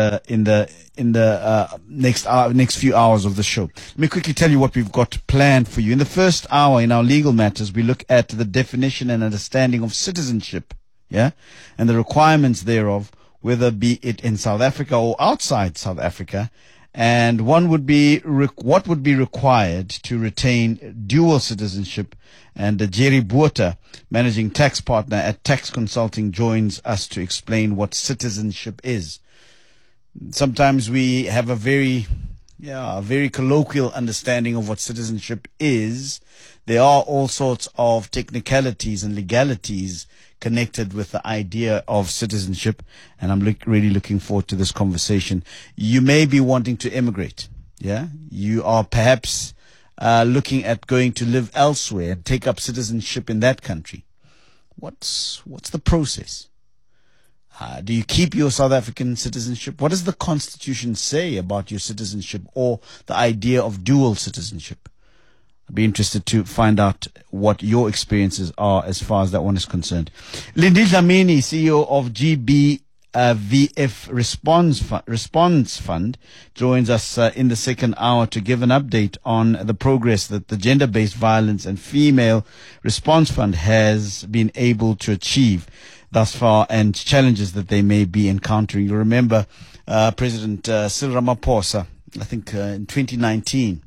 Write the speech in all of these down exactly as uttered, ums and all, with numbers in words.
uh, in the in the uh, next hour, next few hours of the show. Let me quickly tell you what we've got planned for you. In the first hour, in our legal matters, we look at the definition and understanding of citizenship, yeah, and the requirements thereof, whether be it in South Africa or outside South Africa. And one would be what would be required to retain dual citizenship. And uh, Jerry Botha, managing tax partner at Tax Consulting, joins us to explain what citizenship is. Sometimes we have a very, yeah, a very colloquial understanding of what citizenship is. There are all sorts of technicalities and legalities connected with the idea of citizenship, and I'm look, really looking forward to this conversation. You may be wanting to immigrate, yeah? You are perhaps uh, looking at going to live elsewhere and take up citizenship in that country. What's what's the process? Uh, do you keep your South African citizenship? What does the Constitution say about your citizenship or the idea of dual citizenship? I'd be interested to find out what your experiences are as far as that one is concerned. Lindy Dlamini, C E O of G B V F Response Fund, Response Fund, joins us uh, in the second hour to give an update on the progress that the Gender-Based Violence and Female Response Fund has been able to achieve thus far and challenges that they may be encountering. You remember uh, President uh, Cyril Ramaphosa, I think uh, in twenty nineteen,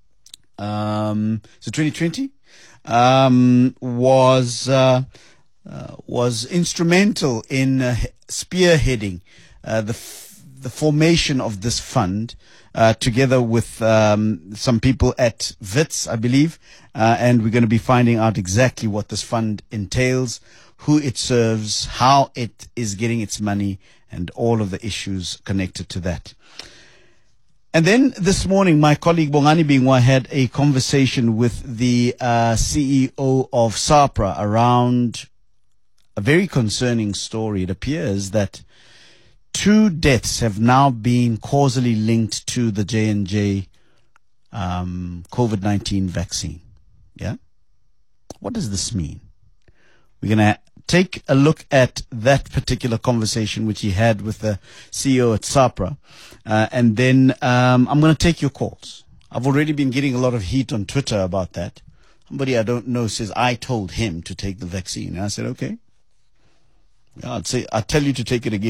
um, so twenty twenty, um, was uh, uh, was instrumental in uh, spearheading uh, the f- the formation of this fund, uh, together with um, some people at Wits, I believe, uh, and we're going to be finding out exactly what this fund entails, who it serves, how it is getting its money, and all of the issues connected to that. And then this morning, my colleague Bongani Bingwa had a conversation with the uh, C E O of SAPRA around a very concerning story. It appears that two deaths have now been causally linked to the J and J um, COVID nineteen vaccine. Yeah? What does this mean? We're going to take a look at that particular conversation which he had with the C E O at SAPRA. Uh, and then um, I'm going to take your calls. I've already been getting a lot of heat on Twitter about that. Somebody I don't know says I told him to take the vaccine. And I said, okay. Yeah, I'd say, I'll tell you to take it again.